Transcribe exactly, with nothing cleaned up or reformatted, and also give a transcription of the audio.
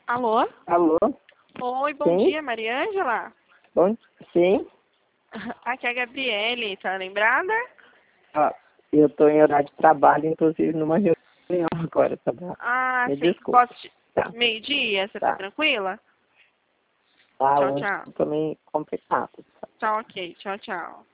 Alô? Alô? Oi, bom Sim? dia, Mariângela. Bom, sim? Aqui é a Gabriele, tá lembrada? Ah, eu estou em horário de trabalho, inclusive numa reunião agora, tá bom? Ah, Me sim. desculpe. Posso te... Tá, Meio-dia, você tá tá. tranquila? Tá, Tchau, hoje tchau. eu tô meio complicado. Tá ok, tchau, tchau.